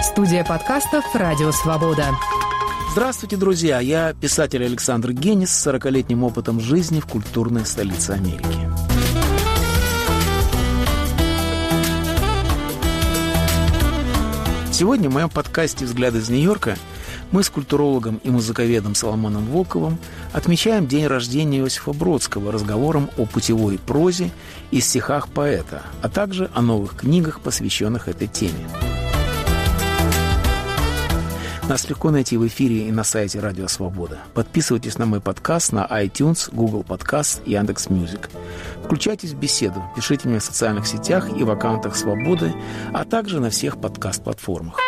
Студия подкастов «Радио Свобода». Здравствуйте, друзья! Я писатель Александр Генис с 40-летним опытом жизни в культурной столице Америки. Сегодня в моем подкасте «Взгляды из Нью-Йорка» мы с культурологом и музыковедом Соломоном Волковым отмечаем день рождения Иосифа Бродского разговором о путевой прозе и стихах поэта, а также о новых книгах, посвященных этой теме. Нас легко найти в эфире и на сайте Радио Свобода. Подписывайтесь на мой подкаст на iTunes, Google Podcast и Яндекс.Мьюзик. Включайтесь в беседу, пишите мне в социальных сетях и в аккаунтах Свободы, а также на всех подкаст-платформах.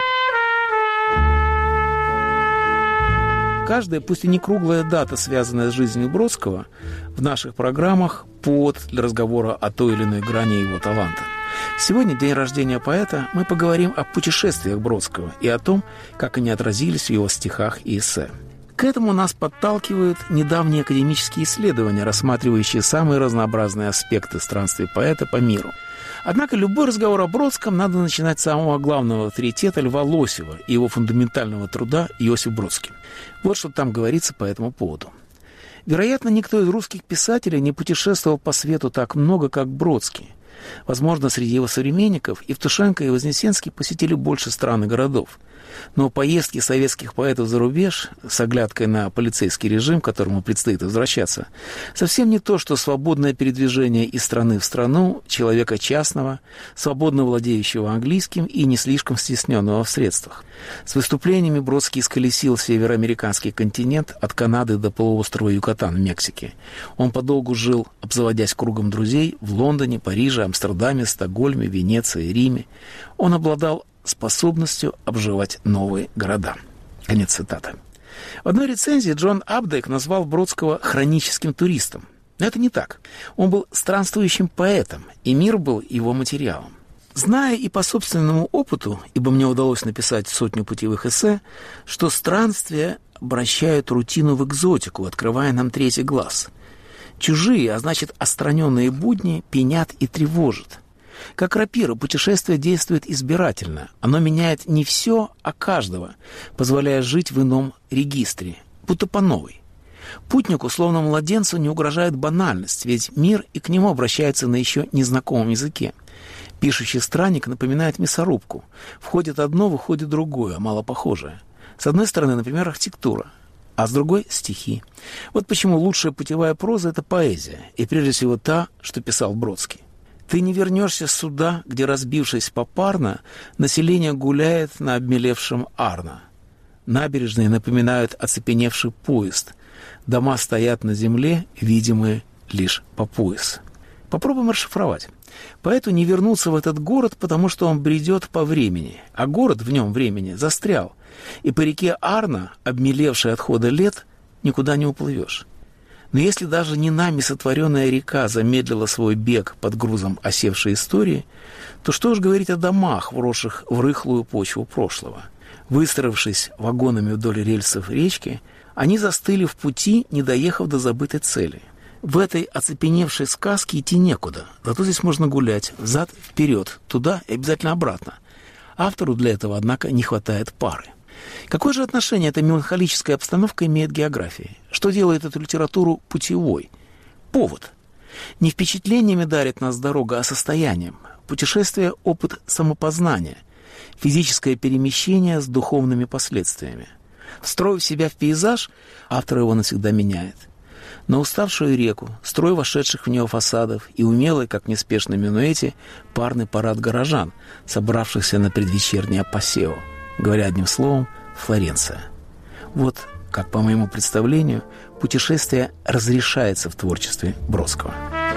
Каждая, пусть и не круглая дата, связанная с жизнью Бродского, в наших программах повод для разговора о той или иной грани его таланта. Сегодня, день рождения поэта, мы поговорим о путешествиях Бродского и о том, как они отразились в его стихах и эссе. К этому нас подталкивают недавние академические исследования, рассматривающие самые разнообразные аспекты странствий поэта по миру. Однако любой разговор о Бродском надо начинать с самого главного авторитета Льва Лосева и его фундаментального труда «Иосиф Бродский». Вот что там говорится по этому поводу. Вероятно, никто из русских писателей не путешествовал по свету так много, как Бродский. Возможно, среди его современников Евтушенко и Вознесенский посетили больше стран и городов. Но поездки советских поэтов за рубеж с оглядкой на полицейский режим, к которому предстоит возвращаться, совсем не то, что свободное передвижение из страны в страну человека частного, свободно владеющего английским и не слишком стесненного в средствах. С выступлениями Бродский исколесил североамериканский континент от Канады до полуострова Юкатан в Мексике. Он подолгу жил, обзаводясь кругом друзей, в Лондоне, Париже, Амстердаме, Стокгольме, Венеции, Риме. Он обладал способностью обживать новые города. Конец цитаты. В одной рецензии Джон Апдайк назвал Бродского хроническим туристом. Но это не так. Он был странствующим поэтом, и мир был его материалом. Зная и по собственному опыту, ибо мне удалось написать 100 путевых эссе, что странствия обращают рутину в экзотику, открывая нам третий глаз. Чужие, а значит отстраненные будни, пьянят и тревожат. Как рапира, путешествие действует избирательно. Оно меняет не все, а каждого, позволяя жить в ином регистре, будто по новой. Путнику, словно младенцу, не угрожает банальность, ведь мир и к нему обращается на еще незнакомом языке. Пишущий странник напоминает мясорубку. Входит одно, выходит другое, мало похожее. С одной стороны, например, архитектура, а с другой – стихи. Вот почему лучшая путевая проза – это поэзия, и прежде всего та, что писал Бродский. Ты не вернешься сюда, где, разбившись попарно, население гуляет на обмелевшем Арно. Набережные напоминают оцепеневший поезд. Дома стоят на земле, видимые лишь по пояс. Попробуем расшифровать. Поэту не вернуться в этот город, потому что он бредет по времени, а город в нем времени застрял. И по реке Арно, обмелевшей от хода лет, никуда не уплывешь. Но если даже не нами сотворенная река замедлила свой бег под грузом осевшей истории, то что уж говорить о домах, вросших в рыхлую почву прошлого. Выстроившись вагонами вдоль рельсов речки, они застыли в пути, не доехав до забытой цели. В этой оцепеневшей сказке идти некуда, зато здесь можно гулять взад-вперед, туда и обязательно обратно. Автору для этого, однако, не хватает пары. Какое же отношение эта меланхолическая обстановка имеет к географии? Что делает эту литературу путевой? Повод. Не впечатлениями дарит нас дорога, а состоянием. Путешествие – опыт самопознания. Физическое перемещение с духовными последствиями. Встроив себя в пейзаж, автор его навсегда меняет. На уставшую реку, строй вошедших в нее фасадов и умелый, как в неспешном минуэте, парный парад горожан, собравшихся на предвечернее пассео. Говоря одним словом, Флоренция. Вот как, по моему представлению, путешествие разрешается в творчестве Бродского.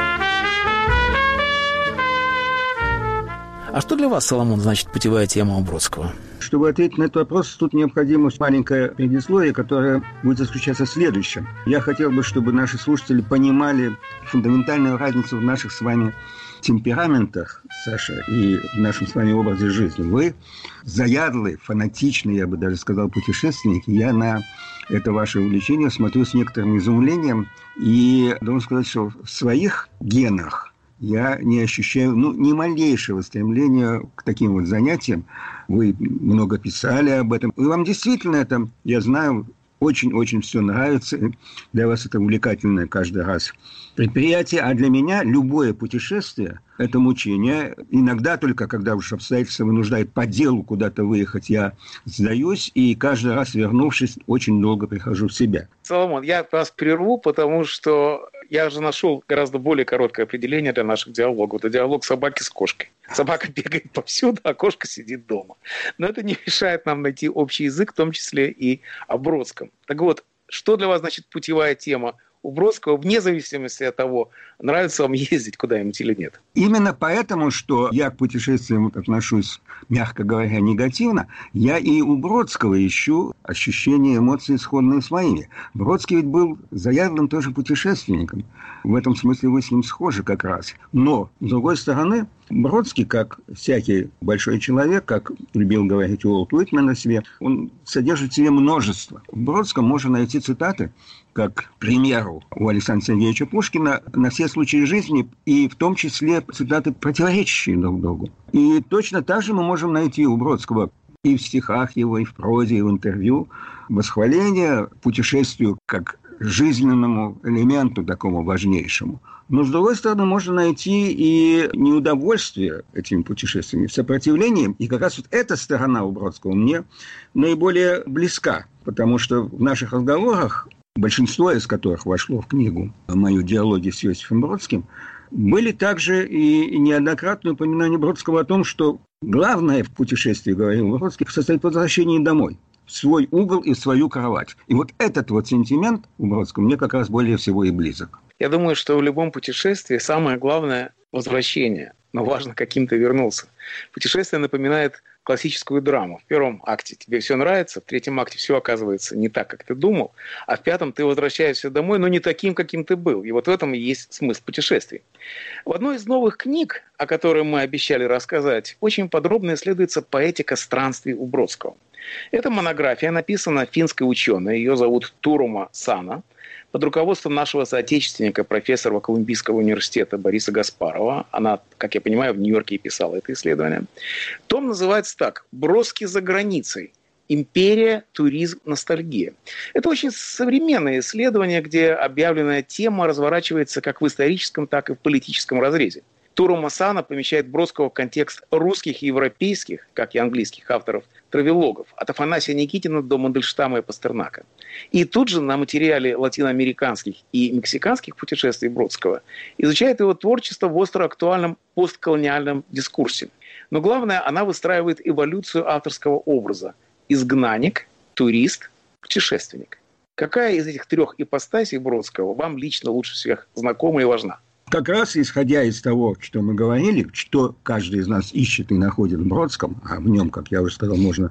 А что для вас, Соломон, значит путевая тема у Бродского? Чтобы ответить на этот вопрос, тут необходимо маленькое предисловие, которое будет заключаться в следующем. Я хотел бы, чтобы наши слушатели понимали фундаментальную разницу в наших с вами темпераментах, Саша, и в нашем с вами образе жизни. Вы заядлый, фанатичный, я бы даже сказал, путешественник. Я на это ваше увлечение смотрю с некоторым изумлением и должен сказать, что в своих генах я не ощущаю ни малейшего стремления к таким вот занятиям. Вы много писали об этом. И вам действительно это, я знаю, очень-очень все нравится. Для вас это увлекательное каждый раз предприятие. А для меня любое путешествие – это мучение. Иногда только, когда уж обстоятельства вынуждают по делу куда-то выехать, я сдаюсь. И каждый раз, вернувшись, очень долго прихожу в себя. Соломон, я вас прерву, потому что я же нашел гораздо более короткое определение для наших диалогов. Это диалог собаки с кошкой. Собака бегает повсюду, а кошка сидит дома. Но это не мешает нам найти общий язык, в том числе и о Бродском. Так вот, что для вас значит путевая тема у Бродского, вне зависимости от того, нравится вам ездить куда-нибудь или нет? Именно поэтому, что я к путешествиям отношусь, мягко говоря, негативно, я и у Бродского ищу ощущения, эмоции, сходные с моими. Бродский ведь был заядлым тоже путешественником. В этом смысле вы с ним схожи как раз. Но, с другой стороны, Бродский, как всякий большой человек, как любил говорить Уолт Уитмен о себе, он содержит в себе множество. В Бродском можно найти цитаты, как, к примеру, у Александра Сергеевича Пушкина, на все случаи жизни, и в том числе цитаты, противоречащие друг другу. И точно так же мы можем найти у Бродского и в стихах его, и в прозе, и в интервью восхваление путешествию как жизненному элементу такому важнейшему. Но, с другой стороны, можно найти и неудовольствие этими путешествиями, сопротивление. И как раз вот эта сторона у Бродского мне наиболее близка, потому что в наших разговорах, большинство из которых вошло в книгу «Мою диалоги с Иосифом Бродским», были также и неоднократные упоминания Бродского о том, что главное в путешествии, говорил Бродский, состоит в возвращении домой, в свой угол и в свою кровать. И вот этот вот сентимент у Бродского мне как раз более всего и близок. Я думаю, что в любом путешествии самое главное – возвращение. Но важно, каким ты вернулся. Путешествие напоминает классическую драму. В первом акте тебе все нравится, в третьем акте все оказывается не так, как ты думал, а в пятом ты возвращаешься домой, но не таким, каким ты был. И вот в этом и есть смысл путешествий. В одной из новых книг, о которой мы обещали рассказать, очень подробно исследуется поэтика странствий у Бродского. Эта монография написана финской ученой, ее зовут Турума Сана, под руководством нашего соотечественника, профессора Колумбийского университета Бориса Гаспарова. Она, как я понимаю, в Нью-Йорке и писала это исследование. Том называется так: «Бродский за границей. Империя, туризм, ностальгия». Это очень современное исследование, где объявленная тема разворачивается как в историческом, так и в политическом разрезе. Турума Сана помещает Бродского в контекст русских и европейских, как и английских авторов, травелогов, от Афанасия Никитина до Мандельштама и Пастернака. И тут же на материале латиноамериканских и мексиканских путешествий Бродского изучает его творчество в остро актуальном постколониальном дискурсе. Но главное, она выстраивает эволюцию авторского образа: изгнанник, турист, путешественник. Какая из этих трех ипостасей Бродского вам лично лучше всех знакома и важна? Как раз исходя из того, что мы говорили, что каждый из нас ищет и находит в Бродском, а в нем, как я уже сказал, можно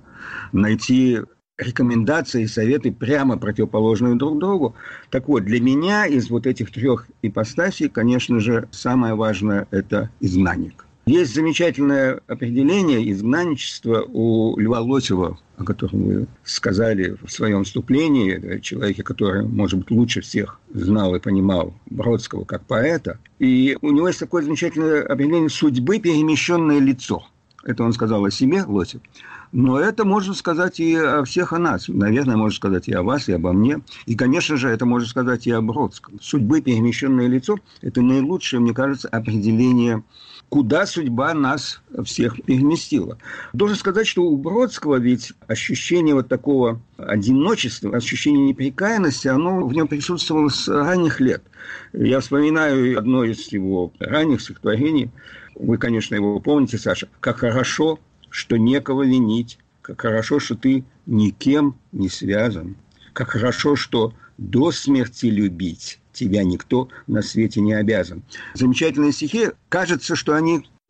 найти рекомендации и советы прямо противоположные друг другу. Так вот, для меня из вот этих трех ипостасей, конечно же, самое важное – это изгнанник. Есть замечательное определение изгнанничества у Льва Лосева, о котором вы сказали в своем вступлении, человеке, который, может быть, лучше всех знал и понимал Бродского как поэта. И у него есть такое замечательное определение «судьбы перемещенное лицо». Это он сказал о себе, Лосев. Но это можно сказать и о всех о нас. Наверное, можно сказать и о вас, и обо мне. И, конечно же, это можно сказать и о Бродском. Судьбы перемещенное лицо – это наилучшее, мне кажется, определение, куда судьба нас всех переместила. Должен сказать, что у Бродского ведь ощущение вот такого одиночества, ощущение непрекаянности, оно в нем присутствовало с ранних лет. Я вспоминаю одно из его ранних стихотворений. Вы, конечно, его помните, Саша. «Как хорошо, что некого винить, как хорошо, что ты никем не связан, как хорошо, что до смерти любить тебя никто на свете не обязан». Замечательные стихи. Кажется, что они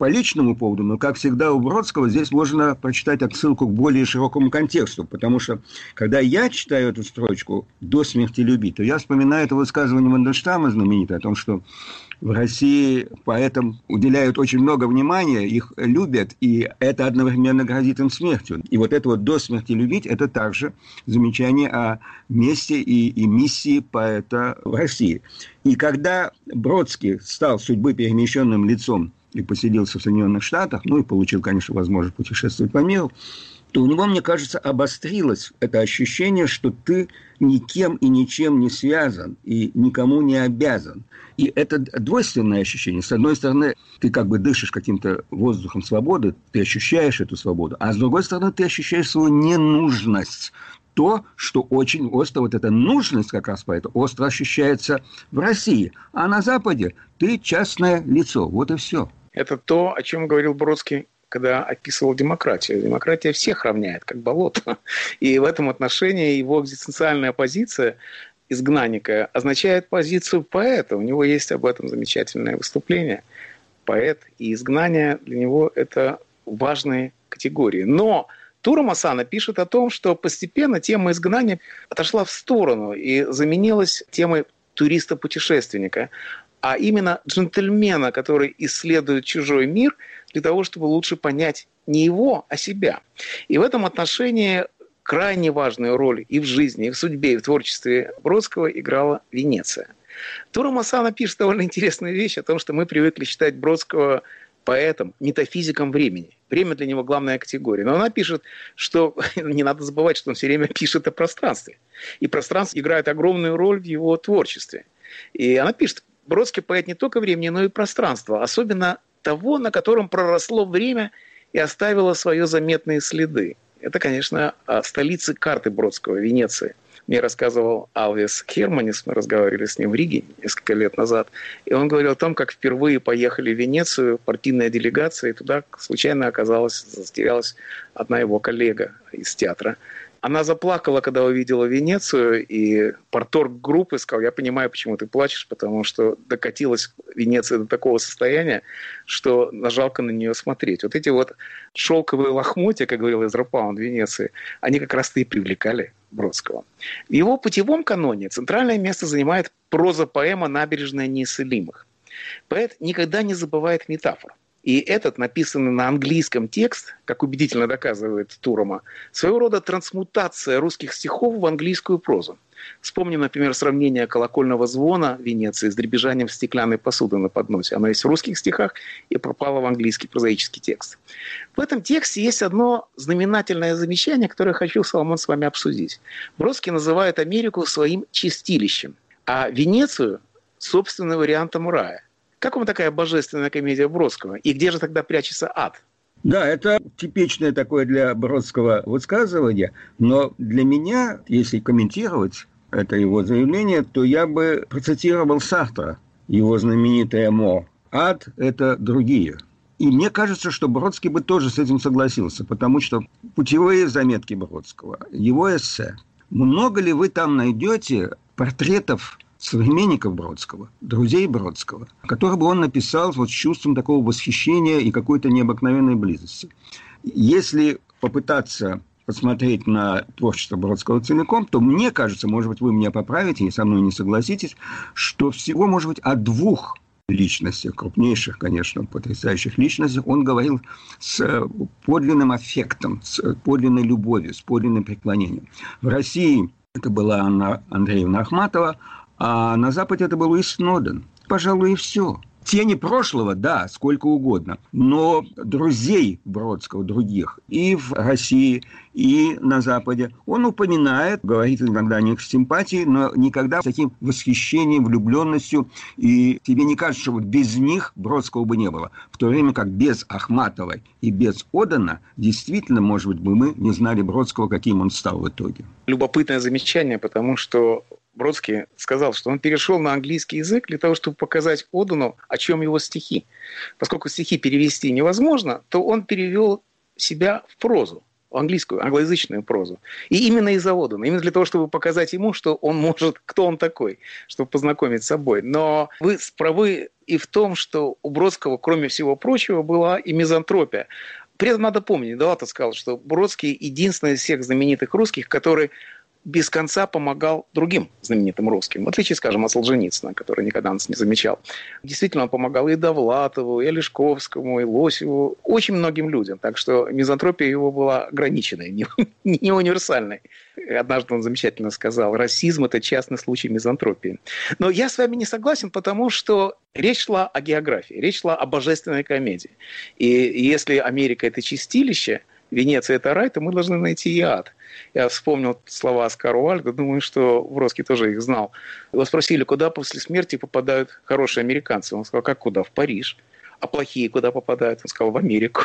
по личному поводу, но, как всегда, у Бродского здесь можно прочитать отсылку к более широкому контексту, потому что, когда я читаю эту строчку «до смерти любить», то я вспоминаю это высказывание Мандельштама знаменитое о том, что в России поэтам уделяют очень много внимания, их любят, и это одновременно грозит им смертью. И вот это вот «до смерти любить» – это также замечание о месте и миссии поэта в России. И когда Бродский стал судьбы перемещенным лицом и поселился в Соединенных Штатах, ну и получил, конечно, возможность путешествовать по миру, то у него, мне кажется, обострилось это ощущение, что ты никем и ничем не связан и никому не обязан. И это двойственное ощущение. С одной стороны, ты как бы дышишь каким-то воздухом свободы, ты ощущаешь эту свободу, а с другой стороны, ты ощущаешь свою ненужность. То, что очень остро, вот эта нужность как раз поэта, остро ощущается в России. А на Западе ты частное лицо. Вот и все. Это то, о чем говорил Бродский, когда описывал демократию. Демократия всех равняет, как болото. И в этом отношении его экзистенциальная позиция изгнанника означает позицию поэта. У него есть об этом замечательное выступление. Поэт и изгнание для него – это важные категории. Но Тура Масана пишет о том, что постепенно тема изгнания отошла в сторону и заменилась темой туриста-путешественника, а именно джентльмена, который исследует чужой мир для того, чтобы лучше понять не его, а себя. И в этом отношении крайне важную роль и в жизни, и в судьбе, и в творчестве Бродского играла Венеция. Тура Масана пишет довольно интересную вещь о том, что мы привыкли считать Бродского поэтом, метафизиком времени. Время для него главная категория. Но она пишет, что не надо забывать, что он все время пишет о пространстве. И пространство играет огромную роль в его творчестве. И она пишет, Бродский поэт не только времени, но и пространства, особенно того, на котором проросло время и оставило свои заметные следы. Это, конечно, о столице карты Бродского, Венеции. Мне рассказывал Алвис Херманис, мы разговаривали с ним в Риге несколько лет назад, и он говорил о том, как впервые поехали в Венецию, партийная делегация, и туда случайно затерялась одна его коллега из театра. Она заплакала, когда увидела Венецию, и порторг группы сказал: я понимаю, почему ты плачешь, потому что докатилась Венеция до такого состояния, что жалко на нее смотреть. Вот эти вот шелковые лохмотья, как говорил Эзра Паунд в Венеции, они как раз-то и привлекали Бродского. В его путевом каноне центральное место занимает проза-поэма «Набережная неисцелимых». Поэт никогда не забывает метафор. И этот, написанный на английском текст, как убедительно доказывает Турома, своего рода трансмутация русских стихов в английскую прозу. Вспомним, например, сравнение колокольного звона в Венеции с дребезжанием стеклянной посуды на подносе. Оно есть в русских стихах и пропало в английский прозаический текст. В этом тексте есть одно знаменательное замечание, которое хочу, Соломон, с вами обсудить. Бродский называет Америку своим чистилищем, а Венецию – собственным вариантом рая. Как вам такая божественная комедия Бродского? И где же тогда прячется ад? Да, это типичное такое для Бродского высказывание, но для меня, если комментировать это его заявление, то я бы процитировал Сартра, его знаменитое «Мо». Ад – это другие. И мне кажется, что Бродский бы тоже с этим согласился, потому что путевые заметки Бродского, его эссе, много ли вы там найдете портретов современников Бродского, друзей Бродского, которых бы он написал вот с чувством такого восхищения и какой-то необыкновенной близости. Если попытаться посмотреть на творчество Бродского целиком, то мне кажется, может быть, вы меня поправите и со мной не согласитесь, что всего, может быть, о двух личностях, крупнейших, конечно, потрясающих личностях, он говорил с подлинным аффектом, с подлинной любовью, с подлинным преклонением. В России это была Анна Андреевна Ахматова, а на Западе это был Луис Сноуден. Пожалуй, и все. Тени прошлого, да, сколько угодно. Но друзей Бродского, других, и в России, и на Западе, он упоминает, говорит иногда о них с симпатией, но никогда с таким восхищением, влюбленностью. И тебе не кажется, что вот без них Бродского бы не было. В то время как без Ахматовой и без Одена действительно, может быть, бы мы не знали Бродского, каким он стал в итоге. Любопытное замечание, потому что Бродский сказал, что он перешел на английский язык для того, чтобы показать Одену, о чем его стихи. Поскольку стихи перевести невозможно, то он перевел себя в прозу, в английскую, англоязычную прозу. И именно из-за Одена, именно для того, чтобы показать ему, что он может, кто он такой, чтобы познакомить с собой. Но вы правы и в том, что у Бродского, кроме всего прочего, была и мизантропия. При этом надо помнить, Довлатов сказал, что Бродский единственный из всех знаменитых русских, который без конца помогал другим знаменитым русским, в отличие, скажем, от Солженицына, который никогда нас не замечал. Действительно, он помогал и Довлатову, и Олешковскому, и Лосеву, очень многим людям. Так что мизантропия его была ограниченной, не универсальной. Однажды он замечательно сказал: расизм – это частный случай мизантропии. Но я с вами не согласен, потому что речь шла о географии, речь шла о божественной комедии. И если Америка – это чистилище, Венеция – это рай, то мы должны найти и ад. Я вспомнил слова Оскара Уальда, думаю, что Бродский тоже их знал. Его спросили, куда после смерти попадают хорошие американцы. Он сказал, как куда? В Париж. А плохие куда попадают? Он сказал, в Америку.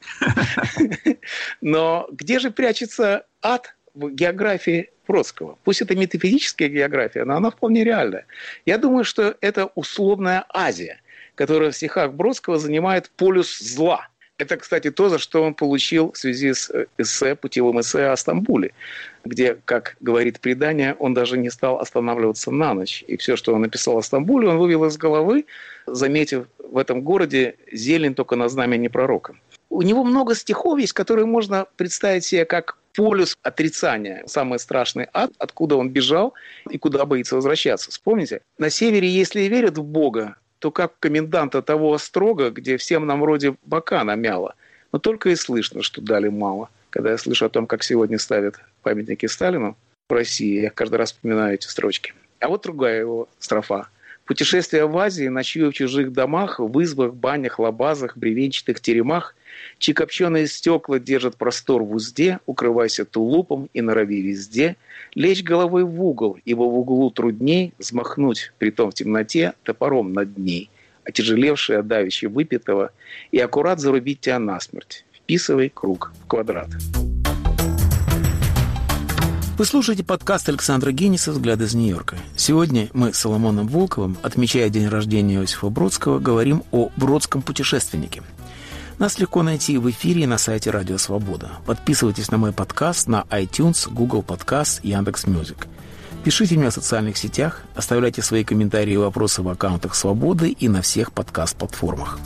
Но где же прячется ад в географии Бродского? Пусть это метафизическая география, но она вполне реальная. Я думаю, что это условная Азия, которая в стихах Бродского занимает полюс зла. Это, кстати, то, за что он получил в связи с эссе, путевым эссе о Стамбуле, где, как говорит предание, он даже не стал останавливаться на ночь. И все, что он написал о Стамбуле, он вывел из головы, заметив в этом городе зелень только на знамени пророка. У него много стихов есть, которые можно представить себе как полюс отрицания, самый страшный ад, откуда он бежал и куда боится возвращаться. Вспомните, на севере, если верят в Бога, то как коменданта того острога, где всем нам вроде бока намяло. Но только и слышно, что дали мало. Когда я слышу о том, как сегодня ставят памятники Сталину в России, я каждый раз вспоминаю эти строчки. А вот другая его строфа. «Путешествие в Азии, ночую в чужих домах, в избах, банях, лабазах, бревенчатых теремах, чьи копченые стекла держат простор в узде, укрывайся тулупом и норовей везде, лечь головой в угол, ибо в углу трудней взмахнуть, притом в темноте, топором над ней, отяжелевший от давища выпитого, и аккурат зарубить тебя насмерть. Вписывай круг в квадрат». Вы слушаете подкаст Александра Генниса «Взгляд из Нью-Йорка». Сегодня мы с Соломоном Волковым, отмечая день рождения Иосифа Бродского, говорим о бродском путешественнике. Нас легко найти в эфире и на сайте Радио Свобода. Подписывайтесь на мой подкаст на iTunes, Google Podcast, Яндекс.Мьюзик. Пишите мне в социальных сетях, оставляйте свои комментарии и вопросы в аккаунтах Свободы и на всех подкаст-платформах.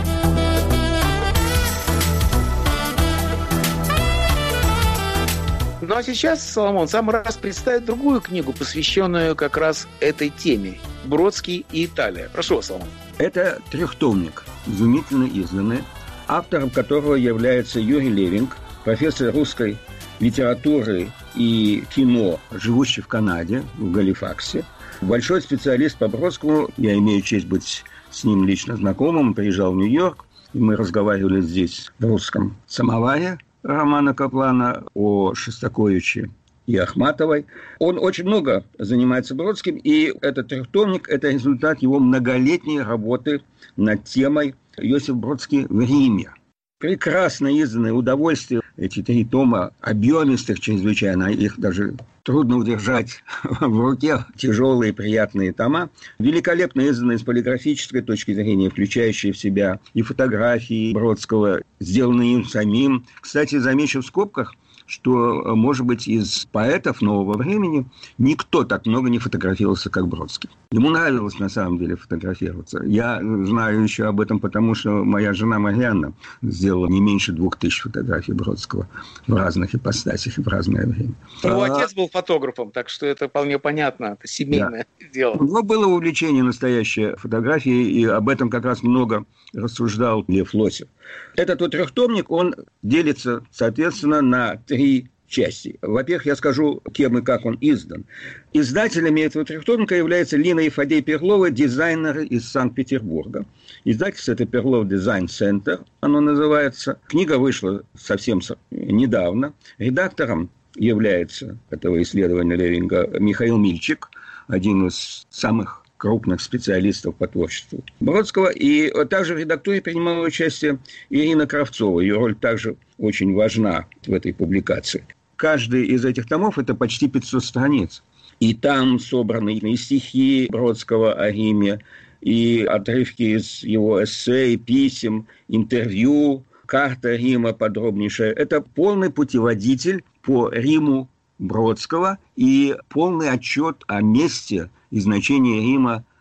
Ну а сейчас, Соломон, самый раз представит другую книгу, посвященную как раз этой теме. «Бродский и Италия». Прошу вас, Соломон. Это трехтомник, изумительно изданный, автором которого является Юрий Левинг, профессор русской литературы и кино, живущий в Канаде, в Галифаксе. Большой специалист по Бродскому. Я имею честь быть с ним лично знакомым. Он приезжал в Нью-Йорк, и мы разговаривали здесь в русском самоваре Романа Каплана, о Шостаковиче и Ахматовой. Он очень много занимается Бродским, и этот трехтомник – это результат его многолетней работы над темой «Иосиф Бродский в Риме». Прекрасно изданное удовольствие. Эти 3 тома объемистых чрезвычайно, их даже трудно удержать в руке, тяжелые приятные тома. Великолепно изданные с полиграфической точки зрения, включающие в себя и фотографии Бродского, сделанные им самим. Кстати, замечу в скобках, что, может быть, из поэтов нового времени никто так много не фотографировался, как Бродский. Ему нравилось, на самом деле, фотографироваться. Я знаю еще об этом, потому что моя жена Марианна сделала не меньше 2000 фотографий Бродского в разных ипостасях и в разное время. Его отец был фотографом, так что это вполне понятно. Это семейное дело. У него было увлечение настоящее фотографией, и об этом как раз много рассуждал Лев Лосев. Этот вот трехтомник, он делится, соответственно, на 3 части. Во-первых, я скажу, кем и как он издан. Издателями этого трехтомника являются Лина и Фадей Перловы, дизайнеры из Санкт-Петербурга. Издательство – это Перлов Дизайн Центр, оно называется. Книга вышла совсем недавно. Редактором является этого исследования Левинга Михаил Мильчик, один из самых крупных специалистов по творчеству Бродского. И также в редактуре принимала участие Ирина Кравцова. Ее роль также очень важна в этой публикации. Каждый из этих томов – это почти 500 страниц. И там собраны и стихи Бродского о Риме, и отрывки из его эссе, и писем, интервью, карта Рима подробнейшая. Это полный путеводитель по Риму Бродского и полный отчет о месте и значении Рима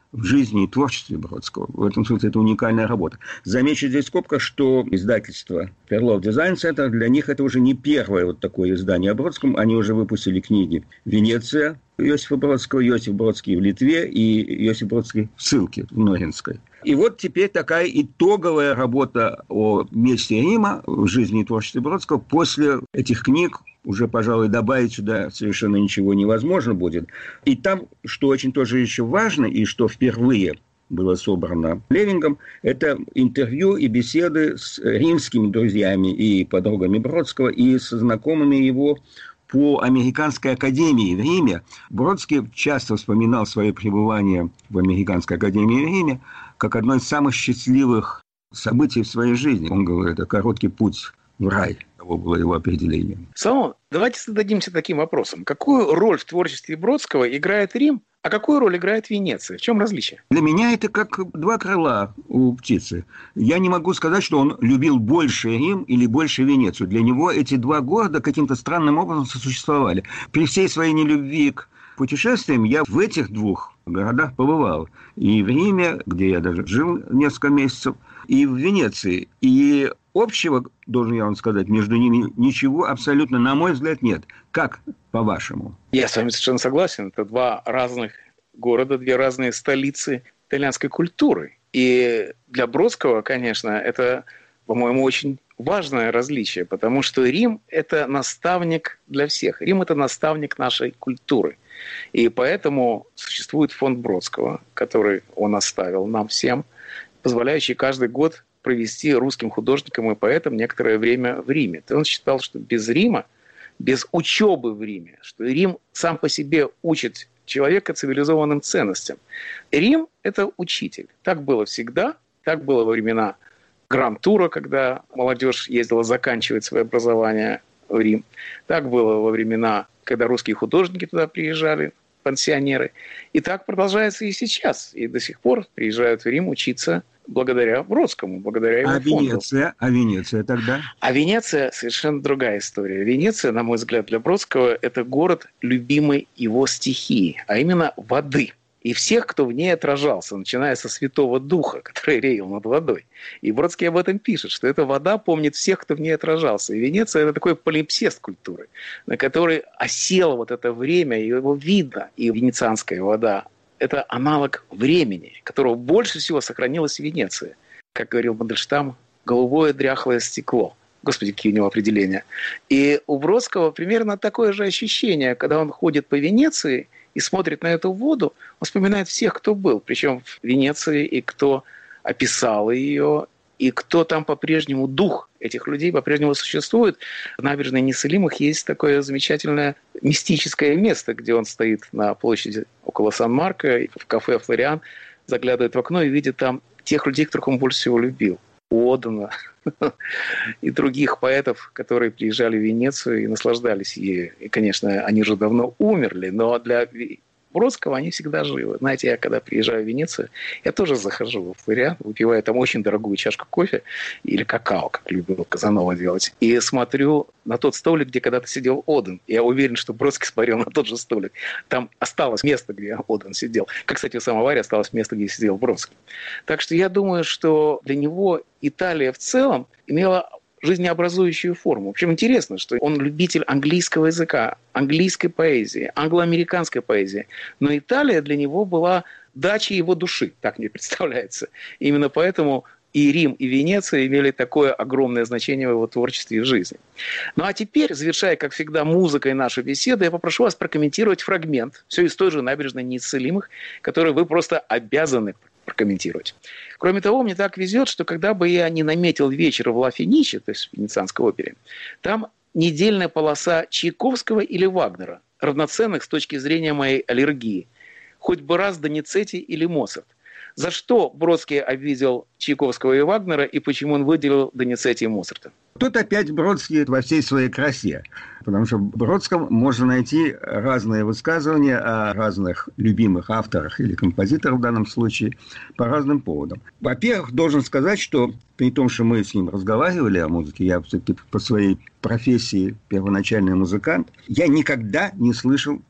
в жизни и творчестве Бродского. В этом смысле это уникальная работа. Замечу здесь в скобках, что издательство Perloff Design Center, для них это уже не первое вот такое издание о Бродском. Они уже выпустили книги «Венеция» Иосифа Бродского, «Иосиф Бродский в Литве» и «Иосиф Бродский в ссылке» в Ногинской. И вот теперь такая итоговая работа о месте Рима в жизни и творчестве Бродского. После этих книг уже, пожалуй, добавить сюда совершенно ничего невозможно будет. И там, что очень тоже еще важно, и что впервые было собрано Левингом, это интервью и беседы с римскими друзьями и подругами Бродского, и со знакомыми его по Американской академии в Риме. Бродский часто вспоминал свое пребывание в Американской академии в Риме как одно из самых счастливых событий в своей жизни. Он говорит, это короткий путь в рай. Таково было его определение. Соломон, давайте зададимся таким вопросом. Какую роль в творчестве Бродского играет Рим, а какую роль играет Венеция? В чем различие? Для меня это как два крыла у птицы. Я не могу сказать, что он любил больше Рим или больше Венецию. Для него эти два города каким-то странным образом сосуществовали. При всей своей нелюбви к путешествиям я в этих двух городах побывал. И в Риме, где я даже жил несколько месяцев, и в Венеции. И общего, должен я вам сказать, между ними ничего абсолютно, на мой взгляд, нет. Как, по-вашему? Я с вами совершенно согласен. Это два разных города, две разные столицы итальянской культуры. И для Бродского, конечно, это, по-моему, очень важное различие, потому что Рим – это наставник для всех. Рим – это наставник нашей культуры. И поэтому существует фонд Бродского, который он оставил нам всем, позволяющий каждый год провести русским художникам и поэтам некоторое время в Риме. Он считал, что без Рима, без учебы в Риме, что Рим сам по себе учит человека цивилизованным ценностям. Рим – это учитель. Так было всегда, так было во времена Гранд-тура, когда молодежь ездила заканчивать свое образование в Рим. Так было во времена, когда русские художники туда приезжали, пансионеры. И так продолжается и сейчас. И до сих пор приезжают в Рим учиться благодаря Бродскому, благодаря его фонду. А Венеция тогда? А Венеция совершенно другая история. Венеция, на мой взгляд, для Бродского – это город любимой его стихии, а именно воды. И всех, кто в ней отражался, начиная со Святого Духа, который реял над водой. И Бродский об этом пишет, что эта вода помнит всех, кто в ней отражался. И Венеция – это такой полимпсест культуры, на которой осело вот это время, и его видно. И венецианская вода – это аналог времени, которого больше всего сохранилось в Венеции. Как говорил Мандельштам, голубое дряхлое стекло. Господи, какие у него определения. И у Бродского примерно такое же ощущение, когда он ходит по Венеции и смотрит на эту воду, он вспоминает всех, кто был, причем в Венеции, и кто описал ее, и кто там по-прежнему, дух этих людей по-прежнему существует. В набережной Нессылимых есть такое замечательное мистическое место, где он стоит на площади около Сан-Марко, в кафе «Флориан», заглядывает в окно и видит там тех людей, которых он больше всего любил. Одена и других поэтов, которые приезжали в Венецию и наслаждались ею. И, конечно, они уже давно умерли, но для Бродского они всегда живы. Знаете, я когда приезжаю в Венецию, я тоже захожу в Флориан, выпиваю там очень дорогую чашку кофе или какао, как любил Казанова делать, и смотрю на тот столик, где когда-то сидел Оден. Я уверен, что Бродский смотрел на тот же столик. Там осталось место, где Оден сидел. Как, кстати, у самого осталось место, где сидел Бродский. Так что я думаю, что для него Италия в целом имела жизнеобразующую форму. В общем, интересно, что он любитель английского языка, английской поэзии, англоамериканской поэзии. Но Италия для него была дачей его души, так мне представляется. Именно поэтому и Рим, и Венеция имели такое огромное значение в его творчестве и в жизни. Ну а теперь, завершая, как всегда, музыкой нашу беседу, я попрошу вас прокомментировать фрагмент, все из той же набережной Неисцелимых, который вы просто обязаны прокомментировать. Кроме того, мне так везет, что когда бы я не наметил вечер в Ла Фениче, то есть в Венецианской опере, там недельная полоса Чайковского или Вагнера, равноценных с точки зрения моей аллергии. Хоть бы раз Доницетти или Моцарт. За что Бродский обидел Чайковского и Вагнера, и почему он выделил Доницетти и Моцарта? Тут опять Бродский во всей своей красе. Потому что в Бродском можно найти разные высказывания о разных любимых авторах или композиторах в данном случае по разным поводам. Во-первых, должен сказать, что при том, что мы с ним разговаривали о музыке, я все-таки по своей профессии первоначальный музыкант, я никогда не слышал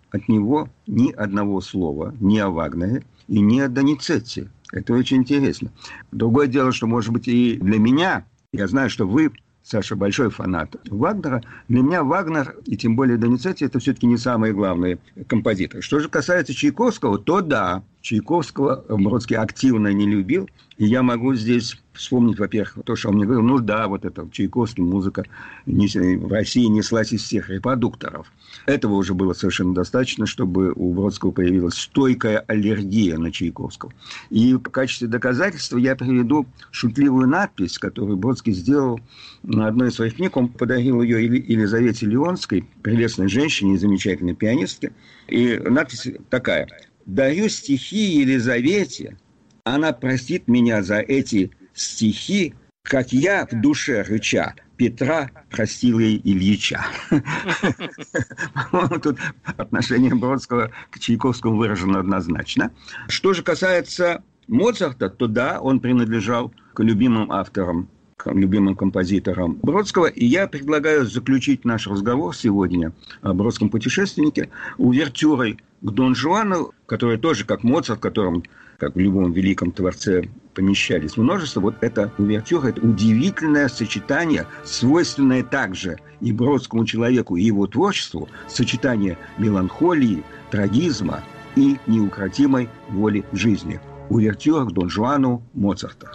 от него ни одного слова ни о Вагнере и ни о Доницетти. Это очень интересно. Другое дело, что, может быть, и для меня, я знаю, что вы, Саша, большой фанат Вагнера. Для меня Вагнер, и тем более Доницетти, это все-таки не самые главные композиторы. Что же касается Чайковского, то да, Чайковского Бродский активно не любил. И я могу здесь вспомнить, во-первых, то, что он мне говорил, ну да, вот это Чайковский, музыка в России неслась из всех репродукторов. Этого уже было совершенно достаточно, чтобы у Бродского появилась стойкая аллергия на Чайковского. И в качестве доказательства я приведу шутливую надпись, которую Бродский сделал на одной из своих книг. Он подарил ее Елизавете Леонской, прелестной женщине и замечательной пианистке. И надпись такая: «Дарю стихи Елизавете, она простит меня за эти стихи, как я в душе рыча Петра простил ей Ильича». По-моему, тут отношение Бродского к Чайковскому выражено однозначно. Что же касается Моцарта, то да, он принадлежал к любимым авторам, к любимым композиторам Бродского. И я предлагаю заключить наш разговор сегодня о бродском путешественнике увертюрой к Дон Жуану, которая тоже, как Моцарт, в котором, как в любом великом творце, помещались множество. Вот эта увертюра – это удивительное сочетание, свойственное также и бродскому человеку, и его творчеству, сочетание меланхолии, трагизма и неукротимой воли жизни. Увертюра к Дон Жуану Моцарта.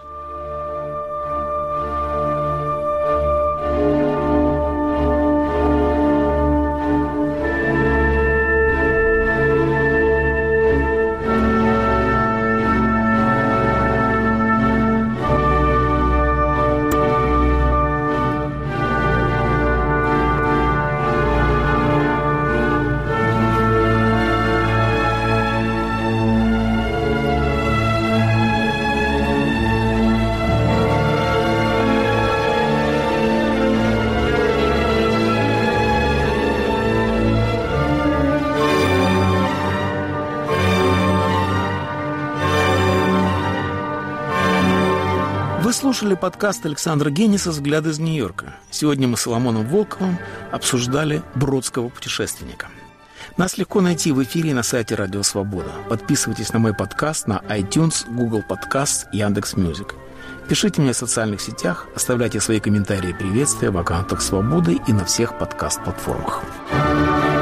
Слушали подкаст Александра Гениса «Взгляд из Нью-Йорка». Сегодня мы с Соломоном Волковым обсуждали бродского путешественника. Нас легко найти в эфире и на сайте Радио Свобода. Подписывайтесь на мой подкаст на iTunes, Google Podcast, Яндекс.Мьюзик. Пишите мне в социальных сетях, оставляйте свои комментарии и приветствия в аккаунтах Свободы и на всех подкаст-платформах.